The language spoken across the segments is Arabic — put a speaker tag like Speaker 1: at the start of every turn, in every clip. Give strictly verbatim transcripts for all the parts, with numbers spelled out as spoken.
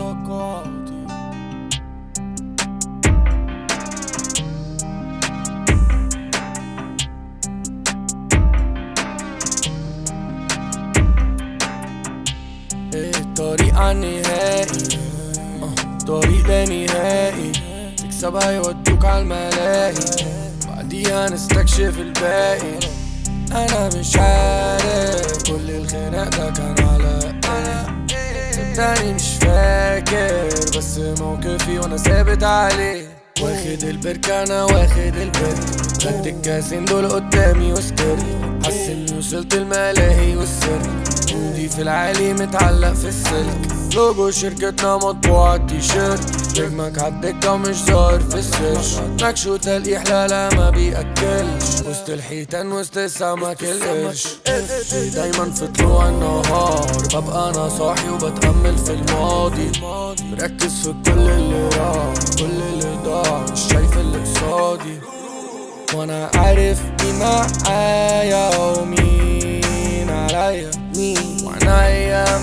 Speaker 1: توقعاتي. الطريق عالنهائي، طريق لا نهائي، تكسبها يودوك عالملاهي، بعديها نستكشف الباقي. انا مش عارف كل الخناق ده كان على انا، صدقني مش فاكر، بس موقفي وانا ثابت عليه. واخد البركة انا واخد البركة، خدت الكاسين دول قدامي وسكرت، حاسس اني وصلت الملاهي والسر، ودي في العالي متعلق في السلك. لوجو شركتنا مطبوع على التيشيرت، نجمك عالدكة ومش ظاهر في السيرش، نكش وتلقيح لا لا ما بيأكلش، وسط الحيتان وسط السمك القرش. دايما في طلوع النهار ببقى انا صاحي وبتأمل في الماضي، مركز في كل اللي راح كل اللي ضاع، مش شايف اللي قصادي، وانا عارف مين معايا ومين عليا، وعنايا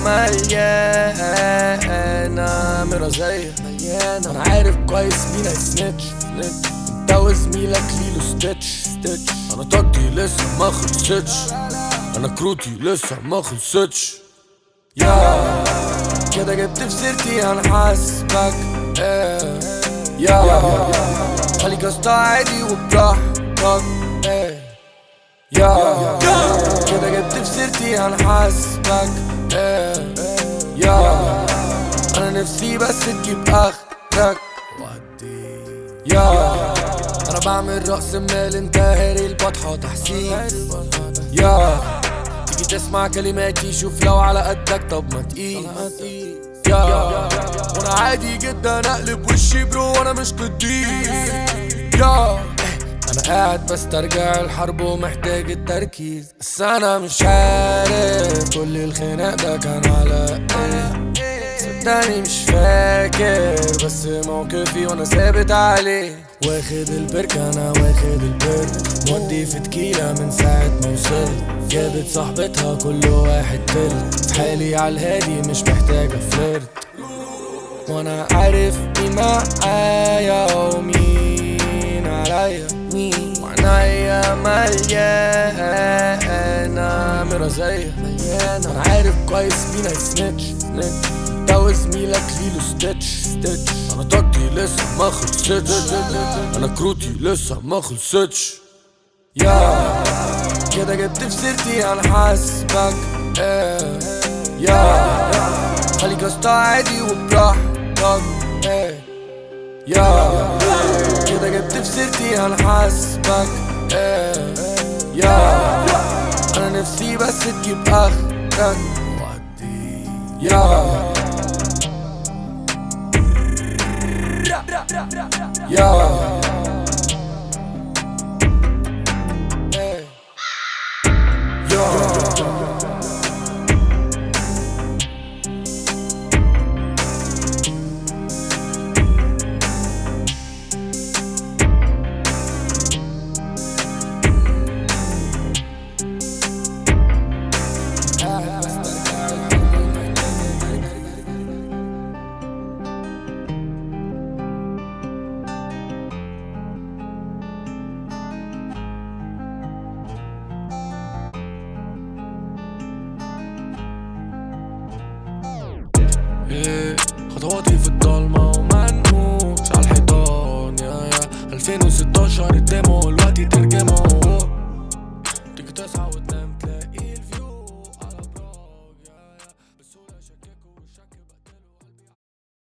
Speaker 1: مليانة مرازية مليانة. انا عارف كويس مين هيسنتش، انت وزميلك ليلو ستيتش ستيتش. انا طاقتي لسه ما خلصتش، انا كروتي لسه ما خلصتش. يا كده جبت في سيرتي انا حاسبك ايه، يا خليك اسطى عادي وبراحتك ايه، يا كده جبت في سيرتي انا حاسبك ايه، يا انا نفسي بس تجيب اخرك ودي. يا انا بعمل رأس مال انت هاري البطحة تحسين، يا تيجي تسمع كلماتي شوف لو على قدك طب ما تقيل. يا وانا عادي جدا اقلب وشي برو وانا مش قديس. يا انا قاعد بسترجع الحرب ومحتاج التركيز، بس انا مش عارف كل الخناق ده كان على ايه، صدقني مش فاكر، بس موقفي وانا ثابت عليه. واخد البركة انا واخد البرك، مودي في تكيلة من ساعة ما وصلت، جابت صاحبتها كل واحد تلت، في حالي عالهادي مش محتاجة فلرت، وانا عارف مين معايا ومين عليا، وعنايا مليانة مرازية مليانة. انا عارف كويس مين هيسنتش، انت وزميلك ليلو ستيتش ستيتش. انا طاقتي لسه ما خلصتش، انا كروتي لسه ما خلصتش. يا كده جبت في سيرتي انا حاسبك ايه، يا خليك اسطى عادي وبراحتك ايه، يا كده جبت في سيرتي انا حاسبك ايه، يا انا نفسي بس تجيب اخرك ودي. يا يا ايه يا إيه خطواتي في الضلمة ومنقوش عالحيطان، يا يا ألفين وستاشر الديمو الوقت ترجمه تيجي تسعة